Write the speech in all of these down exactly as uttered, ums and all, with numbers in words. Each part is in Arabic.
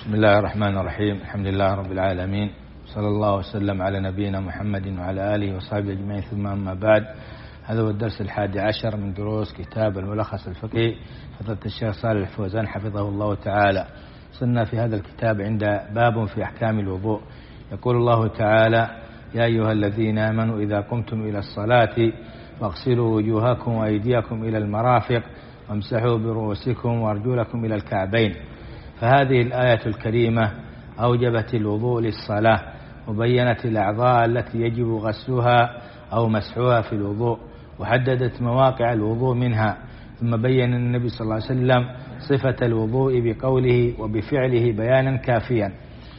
بسم الله الرحمن الرحيم. الحمد لله رب العالمين، صلى الله وسلم على نبينا محمد وعلى آله وصحبه أجمعين، ثم أما بعد. هذا هو الدرس الحادي عشر من دروس كتاب الملخص الفقهي فضيلة الشيخ صالح الفوزان حفظه الله تعالى. صرنا في هذا الكتاب عند باب في أحكام الوضوء. يقول الله تعالى: يا أيها الذين آمنوا إذا قمتم إلى الصلاة فاغسلوا وجوهكم وأيديكم إلى المرافق وامسحوا برؤوسكم وأرجلكم إلى الكعبين. فهذه الآية الكريمة أوجبت الوضوء للصلاة، وبينت الأعضاء التي يجب غسلها أو مسحها في الوضوء، وحددت مواقع الوضوء منها. ثم بين النبي صلى الله عليه وسلم صفة الوضوء بقوله وبفعله بيانا كافيا.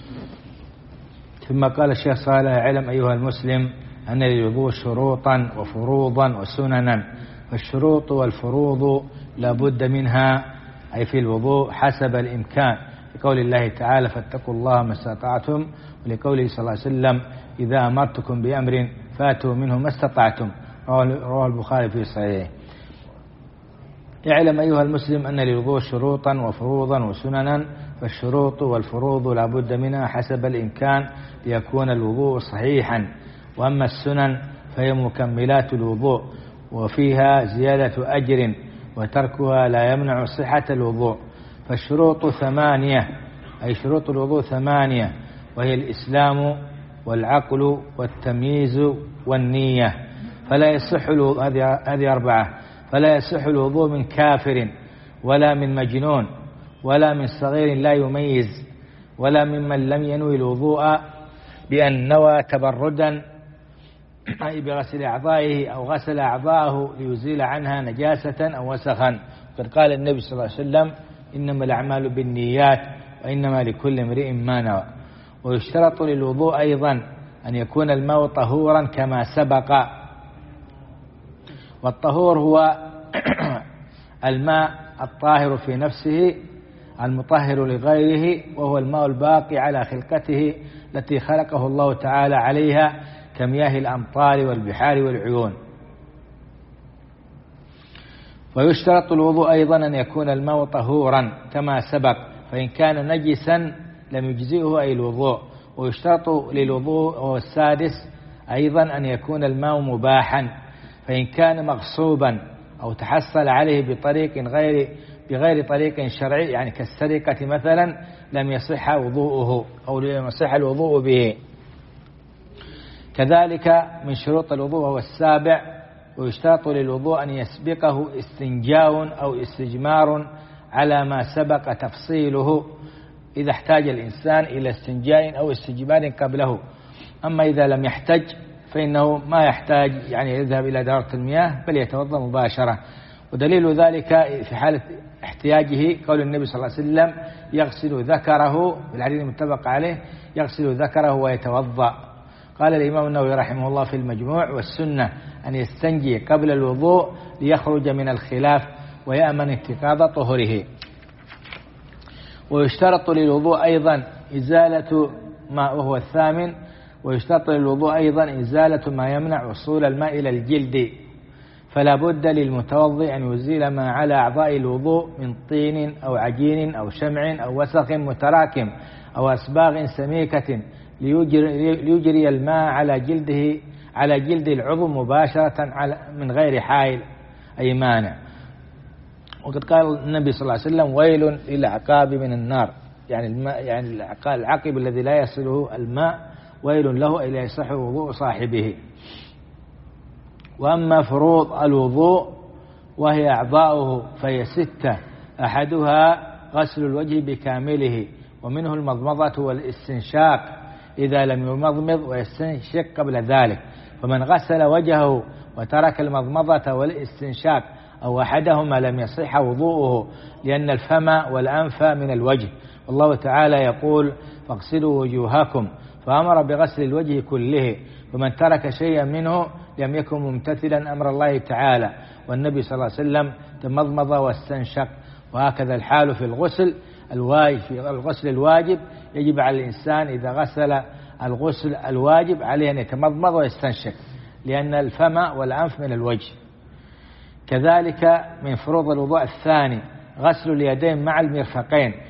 ثم قال الشيخ صالح: اعلم أيها المسلم أن للوضوء شروطا وفروضا وسننا، فالشروط والفروض لا بد منها أي في الوضوء حسب الإمكان، لقول الله تعالى: فاتقوا الله ما استطعتم، ولقوله صلى الله عليه وسلم: إذا أمرتكم بأمر فاتوا منه ما استطعتم، رواه البخاري في صحيحه. اعلم أيها المسلم أن للوضوء شروطا وفروضا وسننا، فالشروط والفروض لا بد منها حسب الإمكان ليكون الوضوء صحيحا، وأما السنن فهي مكملات الوضوء وفيها زيادة أجر، وتركها لا يمنع صحة الوضوء. فالشروط ثمانية، أي شروط الوضوء ثمانية، وهي الإسلام والعقل والتمييز والنية. فلا يصح الوضوء، هذه أربعة، فلا يصح الوضوء من كافر ولا من مجنون ولا من صغير لا يميز ولا ممن لم ينوي الوضوء بأن نوى تبردا أي بغسل أعضائه أو غسل أعضاءه ليزيل عنها نجاسة أو وسخا. قد قال النبي صلى الله عليه وسلم: إنما الأعمال بالنيات وإنما لكل امرئ ما نوى. ويشترط للوضوء أيضا أن يكون الماء طهورا كما سبق، والطهور هو الماء الطاهر في نفسه المطهر لغيره، وهو الماء الباقي على خلقته التي خلقه الله تعالى عليها كمياه الأمطار والبحار والعيون. ويشترط الوضوء أيضا أن يكون الماء طهورا كما سبق، فإن كان نجسا لم يجزئه أي الوضوء. ويشترط للوضوء هو السادس أيضا أن يكون الماء مباحا، فإن كان مغصوبا أو تحصل عليه بطريق غير بغير طريق شرعي، يعني كالسرقة مثلا، لم يصح وضوءه أو لم يصح الوضوء به. كذلك من شروط الوضوء هو السابع، ويشترط للوضوء أن يسبقه استنجاء أو استجمار على ما سبق تفصيله، إذا احتاج الإنسان إلى استنجاء أو استجمار قبله. أما إذا لم يحتج فإنه ما يحتاج يعني يذهب إلى دورة المياه، بل يتوضأ مباشرة. ودليل ذلك في حالة احتياجه قول النبي صلى الله عليه وسلم: يغسل ذكره، بالحديث المتفق عليه، يغسل ذكره ويتوضأ. قال الإمام النووي رحمه الله في المجموع: والسنة أن يستنجي قبل الوضوء ليخرج من الخلاف ويأمن انتقاض طهره. ويشترط للوضوء أيضا إزالة ما، وهو الثامن، ويشترط للوضوء أيضا إزالة ما يمنع وصول الماء إلى الجلد، فلا بد للمتوضئ أن يزيل ما على أعضاء الوضوء من طين أو عجين أو شمع أو وسخ متراكم أو أصباغ سميكة ليجري, ليجري الماء على جلده على جلد العضو مباشرة من غير حائل أي مانع. وقد قال النبي صلى الله عليه وسلم: ويل للعقاب من النار، يعني الماء يعني العقب الذي لا يصله الماء ويل له إلا يصح وضوء صاحبه. وأما فروض الوضوء وهي أعضاؤه فهي ستة، أحدها غسل الوجه بكامله، ومنه المضمضة والاستنشاق إذا لم يمضمض ويستنشق قبل ذلك. فمن غسل وجهه وترك المضمضة والاستنشاق أو أحدهما لم يصح وضوءه، لأن الفم والأنف من الوجه، والله تعالى يقول: فاغسلوا وجوهكم، فأمر بغسل الوجه كله، ومن ترك شيئا منه لم يكن ممتثلا أمر الله تعالى. والنبي صلى الله عليه وسلم تمضمض واستنشق. وهكذا الحال في الغسل الواجب. في الغسل الواجب يجب على الإنسان إذا غسل الغسل الواجب عليه أن يتمضمض ويستنشق، لأن الفم والأنف من الوجه. كذلك من فروض الوضوء الثاني غسل اليدين مع المرفقين،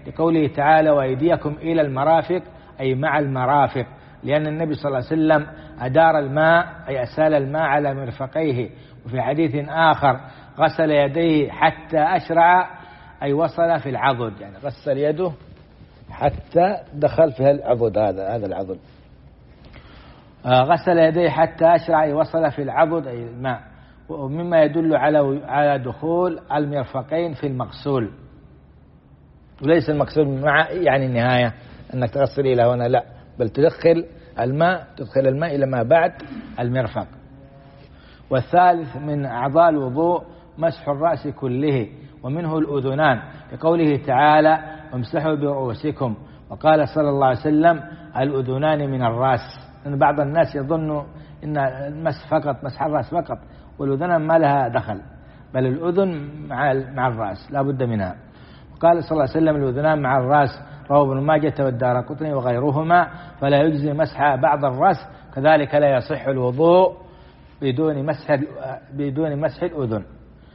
لقوله تعالى وأيديكم إلى المرافق أي مع المرافق، لأن النبي صلى الله عليه وسلم أدار الماء أي أسال الماء على مرفقيه. وفي حديث آخر غسل يديه حتى أشرع أي وصل في العضد، يعني غسل يده حتى دخل في العضد، هذا هذا العضد. آه غسل يديه حتى أشرع أي وصل في العضد أي الماء، ومما يدل على على دخول المرفقين في المغسول، وليس المغسول مع يعني النهاية أنك تغسل إلى هنا، لا، بل تدخل الماء تدخل الماء إلى ما بعد المرفق. والثالث من أعضاء الوضوء مسح الرأس كله ومنه الأذنان، لقوله تعالى وامسحوا برؤوسكم، وقال صلى الله عليه وسلم الأذنان من الرأس، لأن بعض الناس يظن إن المسح فقط مسح الرأس فقط، والأذنان ما لها دخل، بل الأذن مع مع الرأس لا بد منها. وقال صلى الله عليه وسلم الأذنان مع الرأس، رواه ابن ماجه والدارقطني وغيرهما، فلا يجزي مسح بعض الرأس، كذلك لا يصح الوضوء بدون مسح بدون مسح الأذن.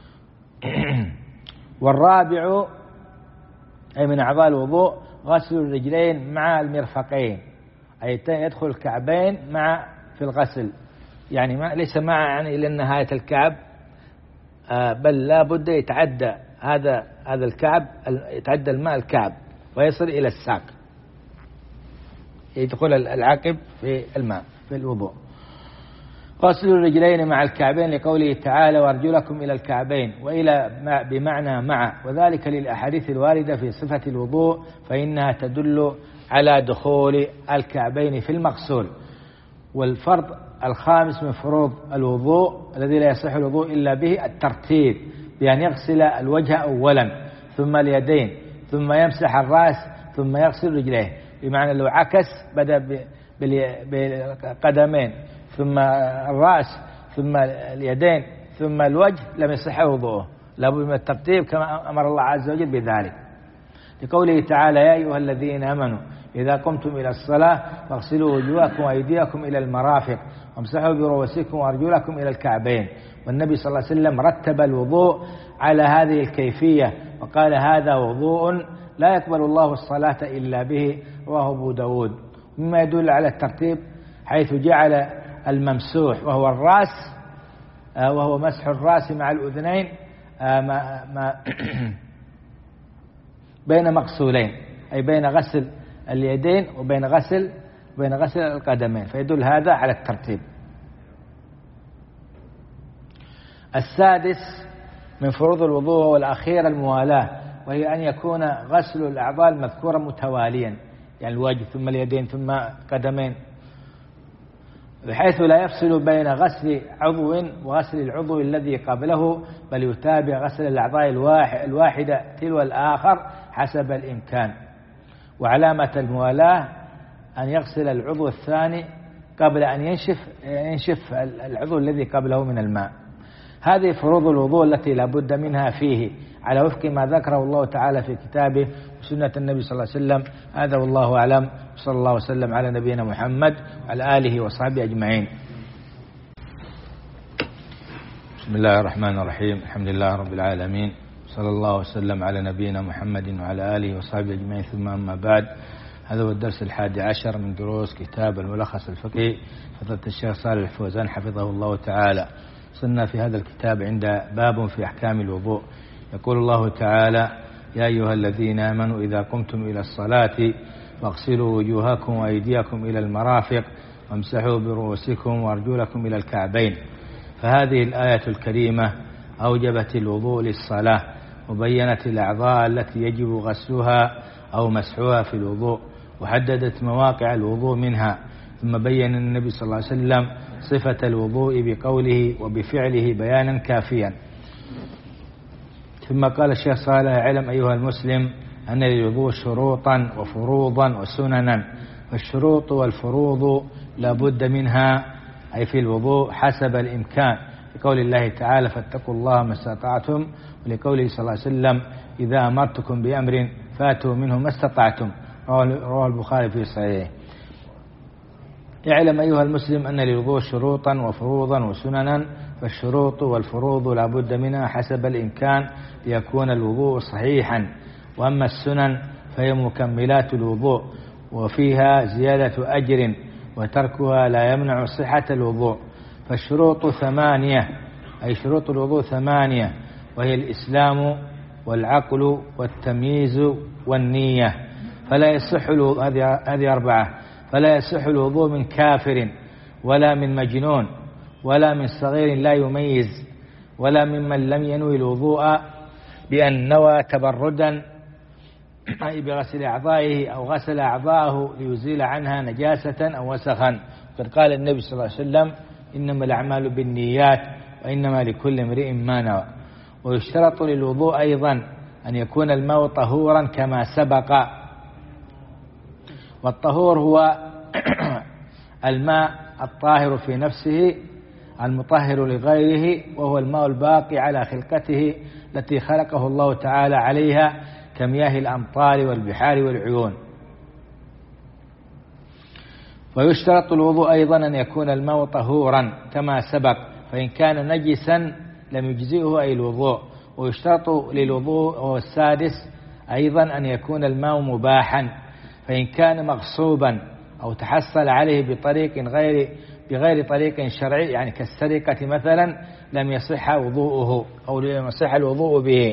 والرابع أي من أعضاء الوضوء غسل الرجلين مع المرفقين، أي يدخل الكعبين مع في الغسل، يعني ما ليس مع يعني إلى نهاية الكعب، بل لا بد يتعدى هذا هذا الكعب، يتعدى الماء الكعب ويصل إلى الساق، يدخل العقب في الماء في الوضوء. غسل الرجلين مع الكعبين لقوله تعالى وارجلكم إلى الكعبين، وإلى بمعنى مع، وذلك للأحاديث الواردة في صفة الوضوء، فإنها تدل على دخول الكعبين في المغسول. والفرض الخامس من فروض الوضوء الذي لا يصح الوضوء إلا به الترتيب، بأن يغسل الوجه أولا ثم اليدين ثم يمسح الرأس ثم يغسل رجليه، بمعنى لو عكس بدأ بالقدمين ثم الرأس ثم اليدين ثم الوجه لم يصح وضوءه، لابد من الترتيب كما أمر الله عز وجل بذلك، لقوله تعالى يا أيها الذين آمنوا إذا قمتم إلى الصلاة فاغسلوا وجوهكم وأيديكم إلى المرافق وامسحوا برؤوسكم وأرجلكم إلى الكعبين. والنبي صلى الله عليه وسلم رتب الوضوء على هذه الكيفية وقال هذا وضوء لا يقبل الله الصلاة إلا به، رواه أبو داود. مما يدل على الترتيب حيث جعل الممسوح وهو الرأس وهو مسح الرأس مع الأذنين ما ما بين مغسولين، أي بين غسل اليدين وبين غسل بين غسل القدمين، فيدل هذا على الترتيب. السادس من فروض الوضوء والأخير الموالاة، وهي أن يكون غسل الأعضاء المذكورة متواليا، يعني الوجه ثم اليدين ثم قدمين، بحيث لا يفصل بين غسل عضو وغسل العضو الذي قبله، بل يتابع غسل الأعضاء الواحدة تلو الآخر حسب الإمكان. وعلامة الموالاة أن يغسل العضو الثاني قبل أن ينشف ينشف العضو الذي قبله من الماء. هذه فروض الوضوء التي لا بد منها فيه على وفق ما ذكره الله تعالى في كتابه وسنة النبي صلى الله عليه وسلم. هذا والله أعلم، صلى الله وسلم على نبينا محمد وعلى آله وصحبه أجمعين. بسم الله الرحمن الرحيم، الحمد لله رب العالمين، صلى الله وسلم على نبينا محمد وعلى آله وصحبه أجمعين، ثم أما بعد. هذا هو الدرس الحادي عشر من دروس كتاب الملخص الفقهي فضيلة الشيخ صالح الفوزان حفظه الله تعالى. صرنا في هذا الكتاب عند باب في أحكام الوضوء. يقول الله تعالى يا أيها الذين آمنوا إذا قمتم إلى الصلاة فاغسلوا وجوهكم وأيديكم إلى المرافق وامسحوا برؤوسكم وأرجلكم إلى الكعبين. فهذه الآية الكريمة أوجبت الوضوء للصلاة وبينت الأعضاء التي يجب غسلها أو مسحها في الوضوء، وحددت مواقع الوضوء منها، ثم بين النبي صلى الله عليه وسلم صفة الوضوء بقوله وبفعله بيانا كافيا. ثم قال الشيخ صالح اعلم أيها المسلم أن للوضوء شروطا وفروضا وسننا، فالشروط والفروض لا بد منها أي في الوضوء حسب الإمكان، لقول الله تعالى فاتقوا الله ما استطعتم، ولقوله صلى الله عليه وسلم إذا أمرتكم بأمر فاتوا منه ما استطعتم، رواه البخاري في صحيحه. اعلم أيها المسلم أن للوضوء شروطا وفروضا وسننا، فالشروط والفروض لا بد منها حسب الإمكان ليكون الوضوء صحيحا، وأما السنن فهي مكملات الوضوء وفيها زيادة أجر، وتركها لا يمنع صحة الوضوء. فالشروط ثمانية، أي شروط الوضوء ثمانية، وهي الإسلام والعقل والتمييز والنية. فلا يصح الوضوء، هذه أربعة، فلا يصح الوضوء من كافر ولا من مجنون ولا من صغير لا يميز ولا ممن لم ينوي الوضوء بأن نوى تبردا أي بغسل أعضائه أو غسل أعضاءه ليزيل عنها نجاسة أو وسخا. قد قال النبي صلى الله عليه وسلم: إنما الأعمال بالنيات وإنما لكل امرئ ما نوى. ويشترط للوضوء أيضا أن يكون الماء طهورا كما سبق. والطهور هو الماء الطاهر في نفسه المطهر لغيره، وهو الماء الباقي على خلقته التي خلقه الله تعالى عليها كمياه الأمطار والبحار والعيون. ويشترط الوضوء أيضا أن يكون الماء طهورا كما سبق، فإن كان نجسا لم يجزئه أي الوضوء. ويشترط للوضوء هو السادس أيضا أن يكون الماء مباحا، فإن كان مغصوبا أو تحصل عليه بطريق غير بغير طريق شرعي، يعني كالسرقة مثلا، لم يصح وضوءه أو لم يصح الوضوء به.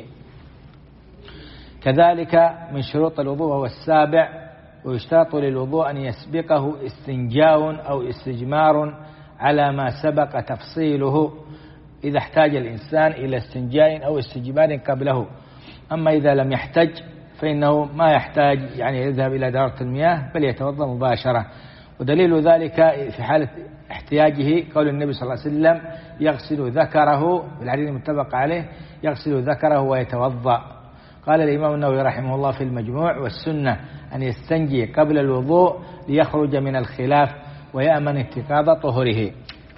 كذلك من شروط الوضوء هو السابع، ويشترط للوضوء أن يسبقه استنجاء أو استجمار على ما سبق تفصيله، إذا احتاج الإنسان إلى استنجاء أو استجمار قبله. أما إذا لم يحتج فإنه ما يحتاج يعني يذهب إلى دورة المياه، بل يتوضأ مباشرة. ودليل ذلك في حالة احتياجه قول النبي صلى الله عليه وسلم: يغسل ذكره، بالحديث المتفق عليه، يغسل ذكره ويتوضأ. قال الإمام النووي رحمه الله في المجموع: والسنة أن يستنجي قبل الوضوء ليخرج من الخلاف ويأمن انتقاض طهره.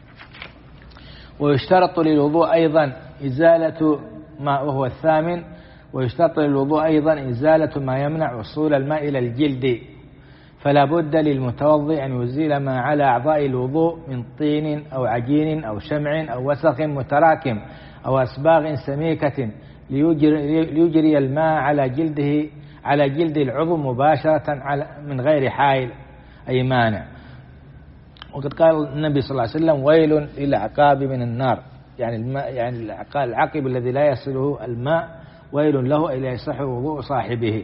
ويشترط للوضوء أيضا إزالة ما، وهو الثامن، ويشترط للوضوء أيضا إزالة ما يمنع وصول الماء إلى الجلد، فلا بد للمتوضئ أن يزيل ما على أعضاء الوضوء من طين أو عجين أو شمع أو وسخ متراكم أو أصباغ سميكة ليجري, ليجري الماء على جلده على جلد العضو مباشرة على من غير حائل أي مانع. وقد قال النبي صلى الله عليه وسلم: ويل للعقاب من النار، يعني الماء يعني العقب الذي لا يصله الماء ويل له إلا يصح وضوء صاحبه.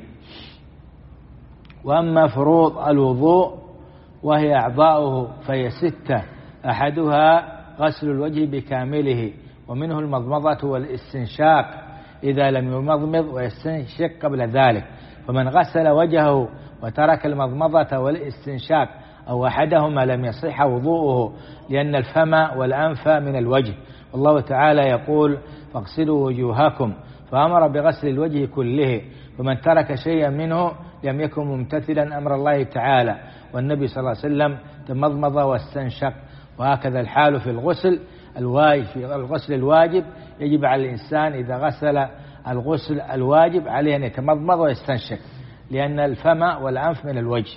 وأما فروض الوضوء وهي أعضاؤه فهي ستة، أحدها غسل الوجه بكامله، ومنه المضمضة والاستنشاق إذا لم يمضمض ويستنشق قبل ذلك. فمن غسل وجهه وترك المضمضة والاستنشاق أو أحدهما لم يصح وضوءه، لأن الفم والأنف من الوجه، والله تعالى يقول: فاغسلوا وجوهكم، فأمر بغسل الوجه كله. ومن ترك شيئا منه لم يكن ممتثلا أمر الله تعالى. والنبي صلى الله عليه وسلم تمضمض واستنشق. وهكذا الحال في الغسل الواجب. في الغسل الواجب يجب على الإنسان إذا غسل الغسل الواجب عليه أن يتمضمض ويستنشق، لأن الفم والأنف من الوجه.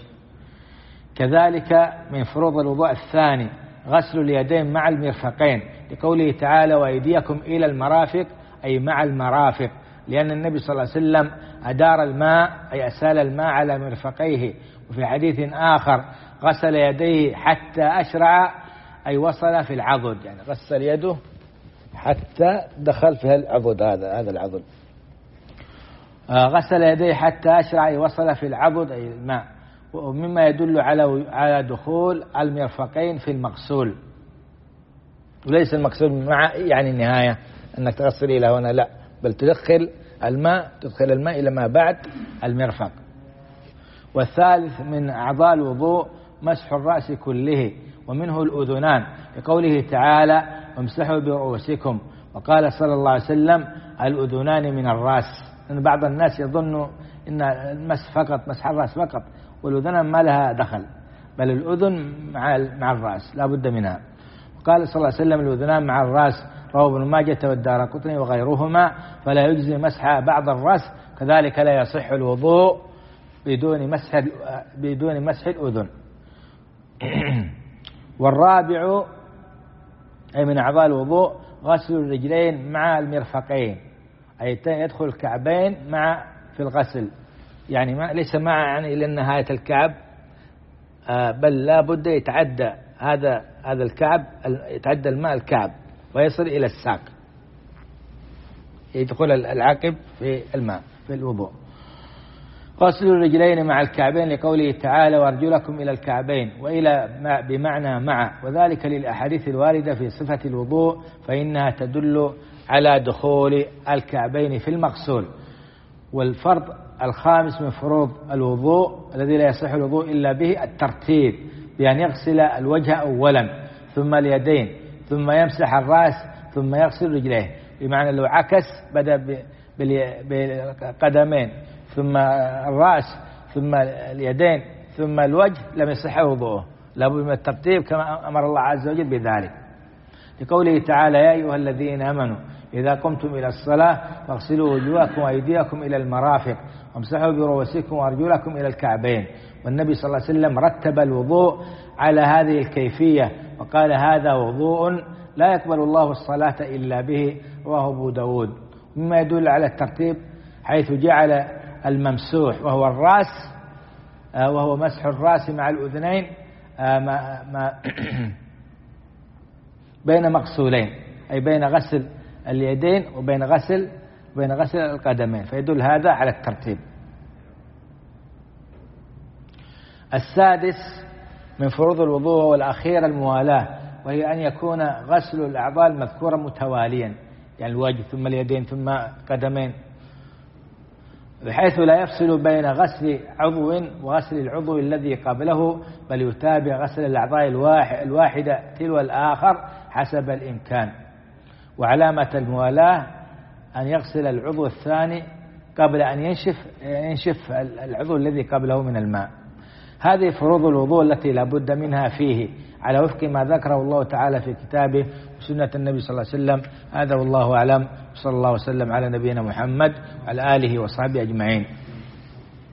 كذلك من فروض الوضوء الثاني غسل اليدين مع المرفقين، لقوله تعالى: وأيديكم إلى المرافق، أي مع المرافق، لأن النبي صلى الله عليه وسلم أدار الماء أي أسال الماء على مرفقيه. وفي حديث آخر: غسل يديه حتى أشرع، أي وصل في العضد، يعني غسل يده حتى دخل في العضد، هذا هذا العضد. آه غسل يديه حتى أشرع، أي وصل في العضد أي الماء، ومما يدل على على دخول المرفقين في المغسول. وليس المقصود مع يعني النهاية أنك تغسل إلى هنا، لا، بل تدخل الماء تدخل الماء إلى ما بعد المرفق. والثالث من أعضاء الوضوء مسح الرأس كله، ومنه الأذنان، لقوله تعالى: وامسحوا برؤوسكم. وقال صلى الله عليه وسلم: الأذنان من الرأس. إن بعض الناس يظن إن المسح فقط مسح الرأس فقط، والأذنان ما لها دخل، بل الأذن مع مع الرأس لا بد منها. وقال صلى الله عليه وسلم: الأذنان مع الرأس، رواه ابن ماجه والدارقطني وغيرهما، فلا يجزي مسح بعض الرأس. كذلك لا يصح الوضوء بدون مسح بدون مسح الأذن. والرابع أي من أعضاء الوضوء غسل الرجلين مع المرفقين، أي يدخل الكعبين مع في الغسل، يعني ما ليس مع يعني إلى نهاية الكعب، بل لا بد يتعدى هذا هذا الكعب، يتعدى الماء الكعب ويصل إلى الساق، يدخل العقب في الماء في الوضوء. غسل الرجلين مع الكعبين لقوله تعالى وأرجلكم إلى الكعبين، وإلى بمعنى مع، وذلك للأحاديث الواردة في صفة الوضوء فإنها تدل على دخول الكعبين في المغسول. والفرض الخامس من فروض الوضوء الذي لا يصح الوضوء إلا به الترتيب، بأن يغسل الوجه أولا ثم اليدين ثم يمسح الرأس ثم يغسل رجليه، بمعنى لو عكس بدأ بالقدمين ثم الرأس ثم اليدين ثم الوجه لم يصح وضوءه، لابد من الترتيب كما أمر الله عز وجل بذلك، لقوله تعالى يا أيها الذين آمنوا إذا قمتم إلى الصلاة فاغسلوا وجوهكم وأيديكم إلى المرافق وامسحوا برؤوسكم وأرجلكم إلى الكعبين. والنبي صلى الله عليه وسلم رتب الوضوء على هذه الكيفية وقال هذا وضوء لا يقبل الله الصلاة إلا به، رواه أبو داود. مما يدل على الترتيب حيث جعل الممسوح وهو الرأس وهو مسح الرأس مع الأذنين ما ما بين مغسولين، أي بين غسل اليدين وبين غسل بين غسل القدمين، فيدل هذا على الترتيب. السادس من فروض الوضوء والأخير الموالاة، وهي أن يكون غسل الأعضاء المذكورة متواليا، يعني الوجه ثم اليدين ثم قدمين، بحيث لا يفصل بين غسل عضو وغسل العضو الذي قبله، بل يتابع غسل الأعضاء الواحدة تلو الآخر حسب الإمكان. وعلامة الموالاة أن يغسل العضو الثاني قبل أن ينشف ينشف العضو الذي قبله من الماء. هذه فروض الوضوء التي لا بد منها فيه على وفق ما ذكره الله تعالى في كتابه وسنة النبي صلى الله عليه وسلم. هذا والله أعلم، صلى الله وسلم على نبينا محمد وعلى آله وصحبه أجمعين.